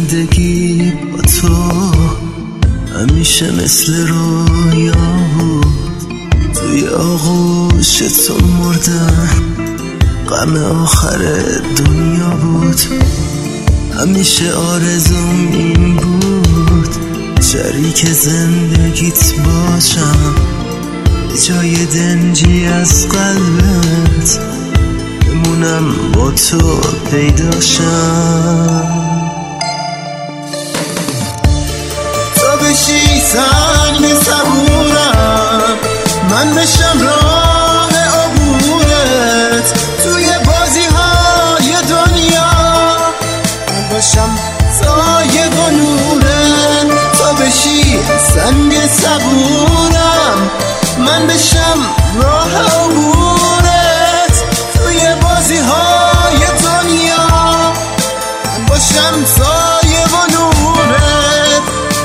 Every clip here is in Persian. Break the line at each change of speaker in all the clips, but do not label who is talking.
زندگی با تو همیشه مثل رویا بود. توی آغوش تو مردم، غم آخر دنیا بود. همیشه آرزوم این بود شریک زندگیت باشم، جای دنجی از قلبت بمونم با تو پیداشم. تو بشی سنگ صبورم، من بشم راه عبورت توی بازی های دنیا، من باشم سایه و نورت. تو بشی سنگ صبورم، من بشم راه عبورت توی بازی های دنیا، من باشم سایه و نورت.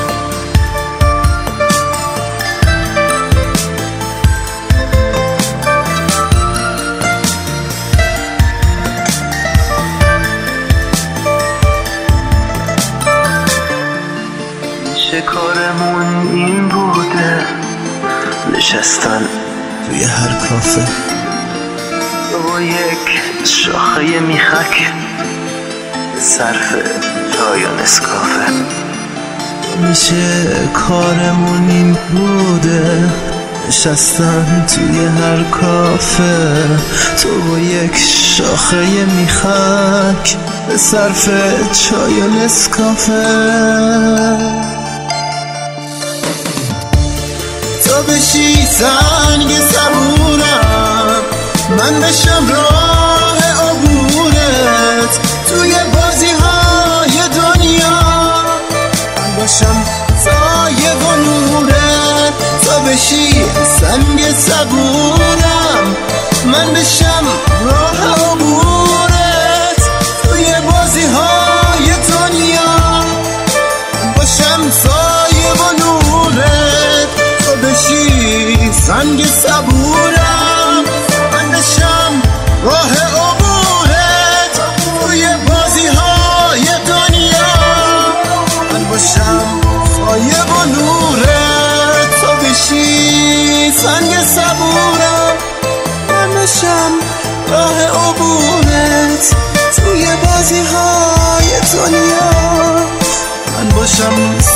میشه کارمون این بوده، نشستن توی هر کافه با یک شاخه میخک، صرف چای و نسکافه. میشه کارمون این بوده، نشستن توی هر کافه تو با یک شاخه میخک، صرف چای و نسکافه. تو بشی سنگ صبورم، من بشم راه عبورت توی بازی های دنیا، من باشم سایه و نورت. تو بشی سنگ صبورم، من بشم راه عبورت توی بازی های دنیا، من باشم سایه و نورت. بشی سنگ صبورم، من بشم راه عبورت توی بازی های دنیا، من باشم سایه و نورت. تو بشی سنگ صبورم، من بشم راه عبورت توی بازی های دنیا، من باشم